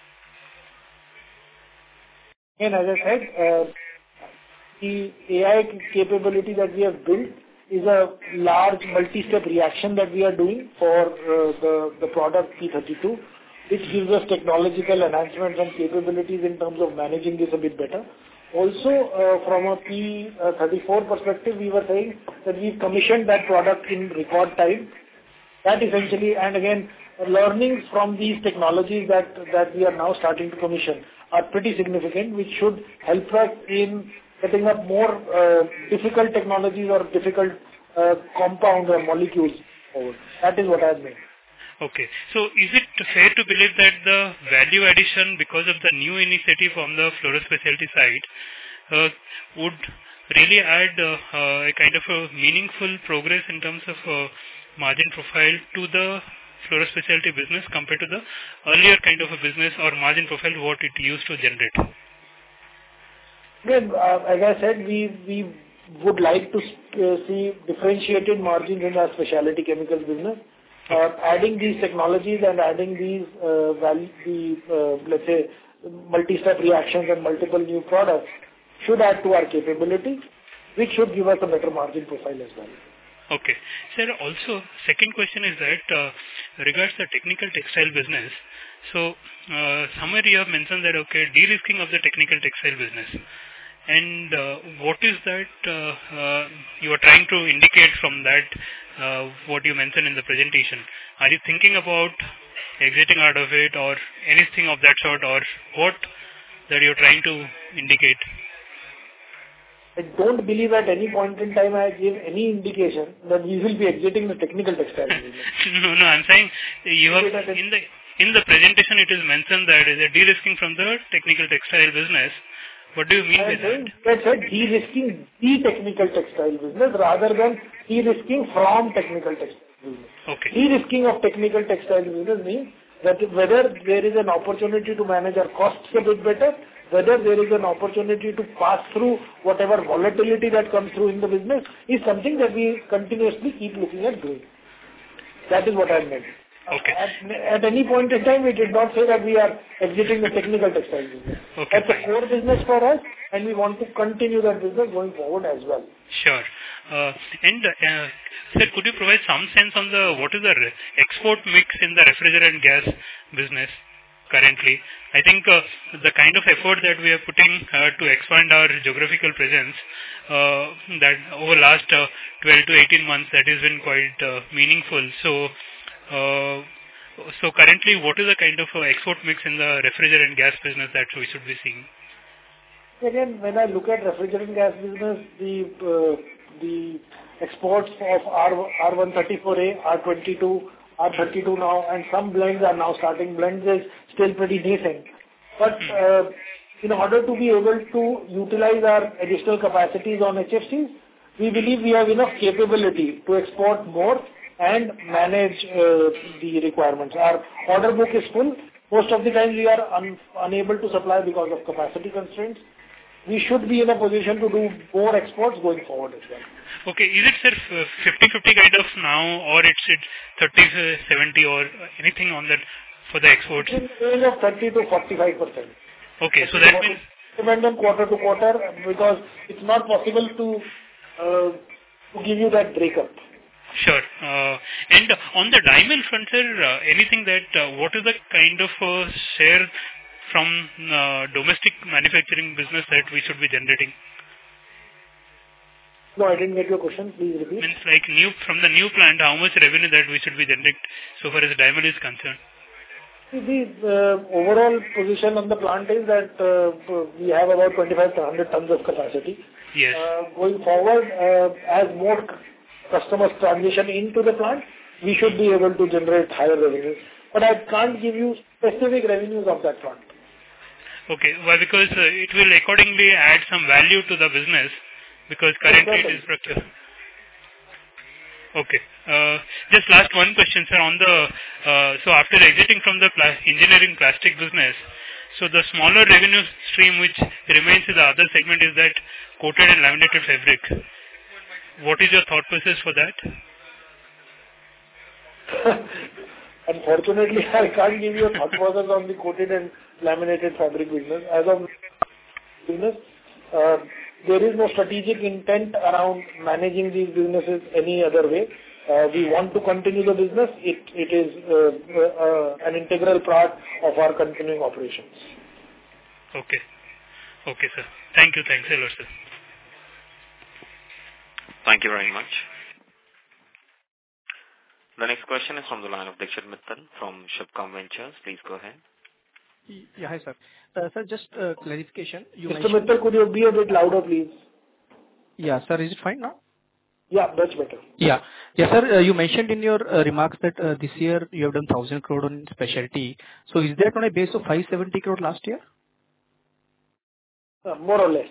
And as I said, the AI capability that we have built is a large multi-step reaction that we are doing for the product P32, which gives us technological enhancements and capabilities in terms of managing this a bit better. Also, from a P34 perspective, we were saying that we've commissioned that product in record time. That essentially, and again, learnings from these technologies that we are now starting to commission are pretty significant, which should help us in setting up more difficult technologies or difficult compounds or molecules forward. That is what I meant. Okay. So is it fair to believe that the value addition because of the new initiative on the fluoro specialty side would really add a kind of a meaningful progress in terms of margin profile to the fluoro specialty business compared to the earlier kind of a business or margin profile what it used to generate? Again, as I said, we would like to see differentiated margins in our specialty chemicals business. Adding these technologies and adding these let's say multi-step reactions and multiple new products should add to our capability, which should give us a better margin profile as well. Okay. Sir, also, second question is that regards the technical textile business. So, somewhere you have mentioned that, okay, de-risking of the technical textile business. And what is that you are trying to indicate from that, what you mentioned in the presentation? Are you thinking about exiting out of it or anything of that sort, or what that you are trying to indicate? I don't believe at any point in time I give any indication that we will be exiting the technical textile business. No, I'm saying you have in the presentation it is mentioned that is a de-risking from the technical textile business. What do you mean by that? That's right, de-risking the technical textile business rather than de-risking from technical textile business. Okay. De-risking of technical textile business means that whether there is an opportunity to manage our costs a bit better, whether there is an opportunity to pass through whatever volatility that comes through in the business is something that we continuously keep looking at doing. That is what I meant. Okay. At any point in time, we did not say that we are exiting the technical textile business. Okay, that's a core business for us, and we want to continue that business going forward as well. Sure. Sir, could you provide some sense on what is the export mix in the refrigerant gas business currently? I think the kind of effort that we are putting to expand our geographical presence that over last 12 to 18 months, that has been quite meaningful. So currently, what is the kind of export mix in the refrigerant gas business that we should be seeing? Again, when I look at refrigerant gas business, the exports of R134A, R22, R32 now, and some blends are now starting. Blends is still pretty nascent. But in order to be able to utilize our additional capacities on HFCs, we believe we have enough capability to export more and manage the requirements. Our order book is full. Most of the time we are unable to supply because of capacity constraints. We should be in a position to do more exports going forward as well. Okay, is it, sir, 50-50 kind of now, or it's 30-70 or anything on that for the exports? It's in the range of 30 to 45%. Okay, so that means... Dependent quarter to quarter, because it's not possible to give you that breakup. Sure. And on the diamond front, sir, anything that, what is the kind of share from domestic manufacturing business that we should be generating? No, I didn't get your question. Please repeat. Means like from the new plant, how much revenue that we should be generating so far as diamond is concerned? The overall position on the plant is that we have about 2,500 tons of capacity. Yes. Going forward, as more customers transition into the plant, we should be able to generate higher revenues. But I can't give you specific revenues of that plant. Okay. Well, because it will accordingly add some value to the business because currently it is structured. Okay. Just last one question, sir. On the so after exiting from the engineering plastic business, so the smaller revenue stream which remains in the other segment is that coated and laminated fabric. What is your thought process for that? Unfortunately, I can't give you a thought process on the coated and laminated fabric business. As of business, there is no strategic intent around managing these businesses any other way. We want to continue the business. It is an integral part of our continuing operations. Okay. Okay, sir. Thank you. Thanks a lot, sir. Thank you very much. The next question is from the line of Dikshit Mittal from Shubhkam Ventures. Please go ahead. Yeah, hi, sir. Sir, just clarification. Mr. Mittal, could you be a bit louder, please? Yeah, sir. Is it fine now? Yeah, that's better. Yeah. Yeah, sir, you mentioned in your remarks that this year you have done 1,000 crore on specialty. So is that on a base of 570 crore last year? More or less.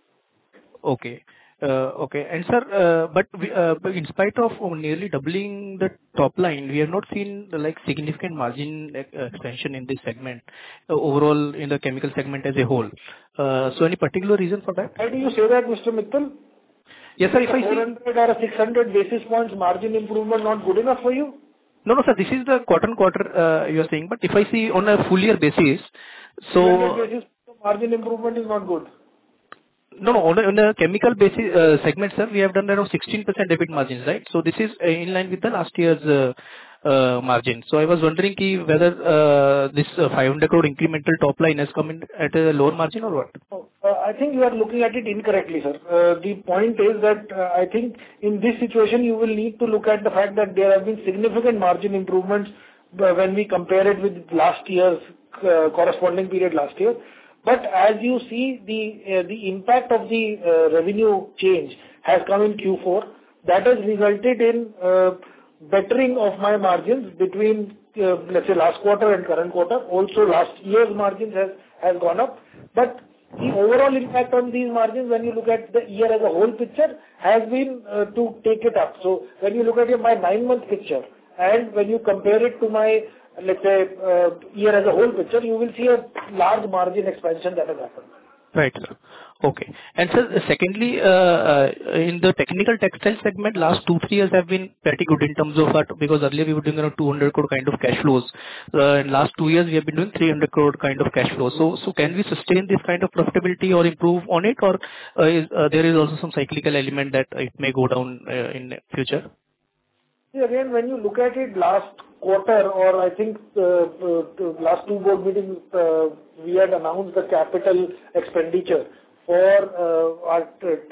Okay. Okay. And sir, but in spite of nearly doubling the top line, we have not seen significant margin expansion in this segment overall in the chemical segment as a whole. So any particular reason for that? Why do you say that, Mr. Mittal? Yes, sir. If I see 400 or 600 basis points margin improvement not good enough for you? No, sir. This is the quarter you are saying. But if I see on a full year basis, so 200 basis margin improvement is not good. No, on a chemical basis segment, sir, we have done around 16% EBIT margins, right? So this is in line with the last year's margin. So I was wondering whether this 500 crore incremental top line has come in at a lower margin or what? I think you are looking at it incorrectly, sir. The point is that I think in this situation you will need to look at the fact that there have been significant margin improvements when we compare it with last year's corresponding period last year. But as you see, the impact of the revenue change has come in Q4. That has resulted in bettering of my margins between, let's say, last quarter and current quarter. Also, last year's margins has gone up. But the overall impact on these margins, when you look at the year as a whole picture, has been to take it up. So when you look at my 9-month picture and when you compare it to my, let's say, year as a whole picture, you will see a large margin expansion that has happened. Right, sir. Okay. And sir, secondly, in the technical textile segment, last 2-3 years have been pretty good in terms of because earlier we were doing around 200 crore kind of cash flows. In last 2 years we have been doing 300 crore kind of cash flows. So can we sustain this kind of profitability or improve on it, or there is also some cyclical element that it may go down in future? See, again, when you look at it last quarter, or I think last 2 board meetings, we had announced the capital expenditure for our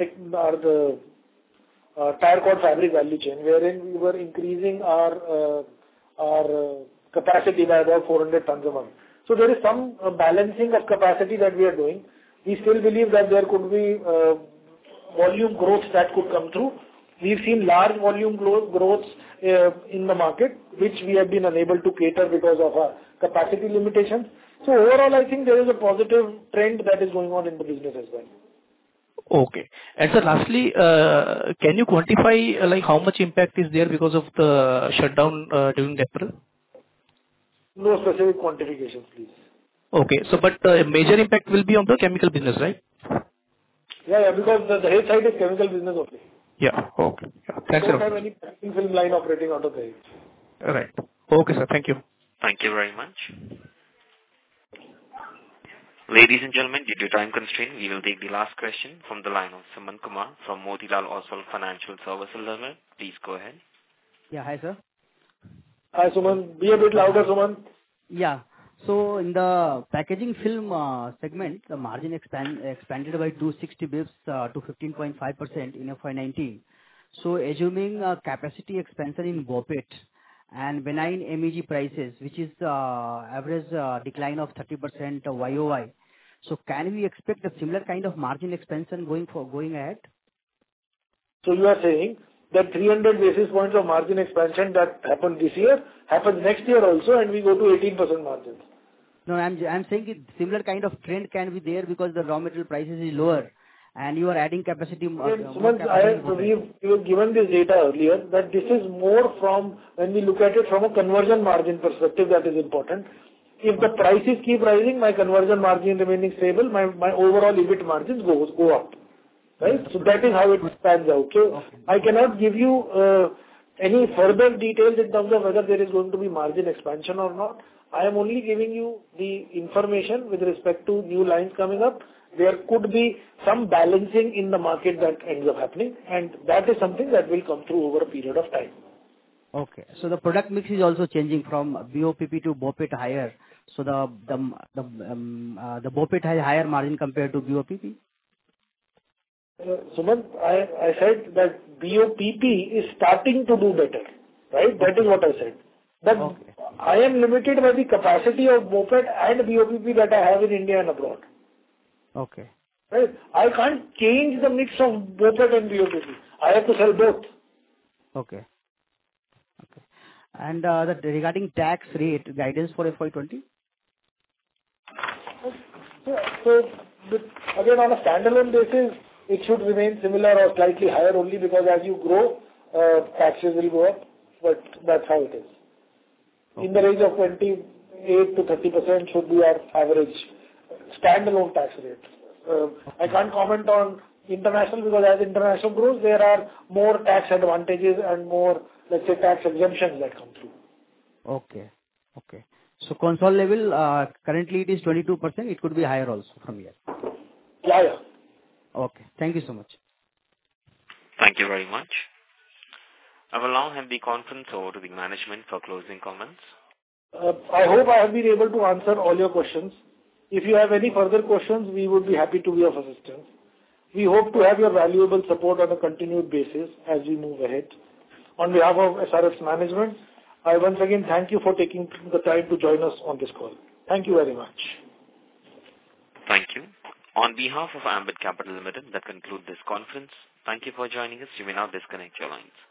tire cord fabric value chain, wherein we were increasing our capacity by about 400 tons a month. So there is some balancing of capacity that we are doing. We still believe that there could be volume growth that could come through. We've seen large volume growths in the market, which we have been unable to cater because of our capacity limitations. So overall, I think there is a positive trend that is going on in the business as well. Okay. And sir, lastly, can you quantify how much impact is there because of the shutdown during April? No specific quantifications, please. Okay. So, but major impact will be on the chemical business, right? Yeah, because the Dahej side is chemical business only. Yeah. Okay. Yeah. Thanks, sir. We don't have any packaging film line operating out of Dahej. Right. Okay, sir. Thank you. Thank you very much. Ladies and gentlemen, due to time constraint, we will take the last question from the line of Suman Kumar from Motilal Oswal Financial Services Limited. Please go ahead. Yeah. Hi, sir. Hi, Suman. Be a bit louder, Suman. Yeah. So in the packaging film segment, the margin expanded by 260 basis to 15.5% in FY19. So assuming capacity expansion in BOPET and benign MEG prices, which is average decline of 30% YOY. So can we expect a similar kind of margin expansion going ahead? So you are saying that 300 basis points of margin expansion that happened this year happens next year also, and we go to 18% margins. No, I'm saying similar kind of trend can be there because the raw material prices is lower and you are adding capacity. Suman, we have given this data earlier that this is more from when we look at it from a conversion margin perspective, that is important. If the prices keep rising, my conversion margin remaining stable, my overall EBIT margins go up. Right? So that is how it stands out. So I cannot give you any further details in terms of whether there is going to be margin expansion or not. I am only giving you the information with respect to new lines coming up. There could be some balancing in the market that ends up happening, and that is something that will come through over a period of time. Okay. So the product mix is also changing from BOPP to BOPET higher. So the BOPET has higher margin compared to BOPP? Suman, I said that BOPP is starting to do better, right? That is what I said. But I am limited by the capacity of BOPET and BOPP that I have in India and abroad. Okay. Right? I can't change the mix of BOPET and BOPP. I have to sell both. Okay. Okay. And regarding tax rate guidance for FY20? So again, on a standalone basis, it should remain similar or slightly higher only because as you grow, taxes will go up. But that's how it is. In the range of 28 to 30% should be our average standalone tax rate. I can't comment on international because as international grows, there are more tax advantages and more, let's say, tax exemptions that come through. Okay. Okay. So console level, currently it is 22%. It could be higher also from here. Yeah. Okay. Thank you so much. Thank you very much. I will now hand the conference over to the management for closing comments. I hope I have been able to answer all your questions. If you have any further questions, we would be happy to be of assistance. We hope to have your valuable support on a continued basis as we move ahead. On behalf of SRF's management, I once again thank you for taking the time to join us on this call. Thank you very much. Thank you. On behalf of Ambit Capital Limited, that concludes this conference. Thank you for joining us. You may now disconnect your lines.